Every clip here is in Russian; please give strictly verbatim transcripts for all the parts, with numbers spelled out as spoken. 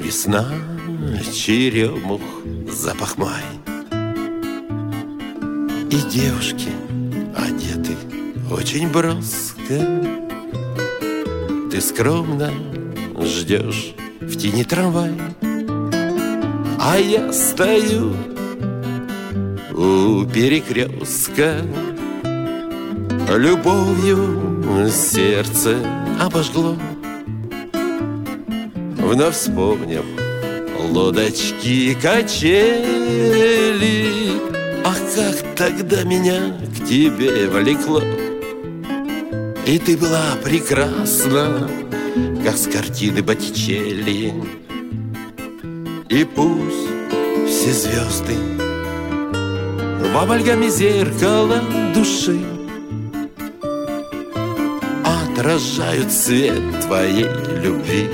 весна, черемух, запах май. И девушки одеты очень броско. Ты скромно ждешь в тени трамвай, а я стою у перекрестка. Любовью сердце обожгло. Вновь вспомним лодочки, качели. Ах, как тогда меня к тебе влекло. И ты была прекрасна, как с картины Боттичелли. И пусть все звезды в амальгаме зеркала души отражают цвет твоей любви.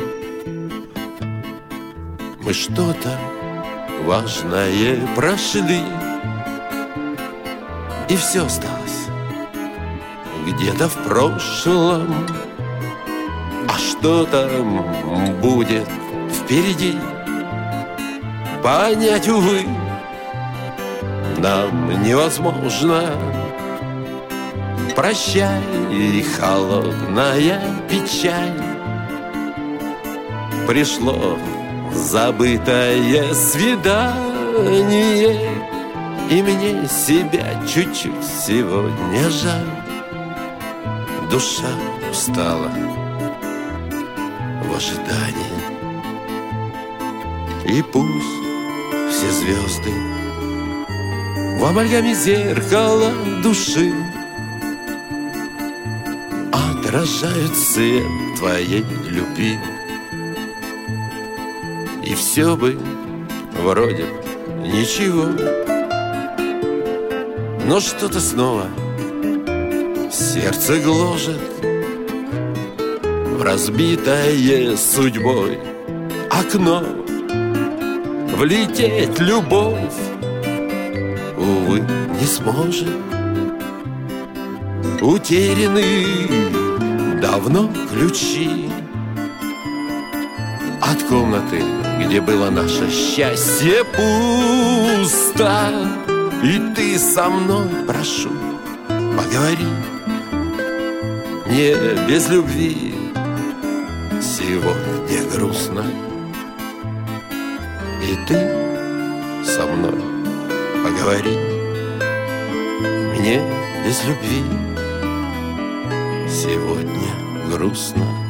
Мы что-то важное прошли, и все осталось где-то в прошлом. А что там будет впереди, понять, увы, нам невозможно. Прощай, холодная печаль. Пришло забытое свидание, и мне себя чуть-чуть сегодня жаль. Душа устала в ожидании. И пусть все звезды в амальгаме зеркала души отражают цвет твоей любви. И все бы вроде ничего, но что-то снова сердце гложет в разбитое судьбой окно. Влететь любовь, увы, не сможет. Утеряны давно ключи от комнаты, где было наше счастье, пусто. И ты со мной, прошу, поговори. Мне без любви сегодня грустно. И ты со мной поговори. Мне без любви сегодня грустно.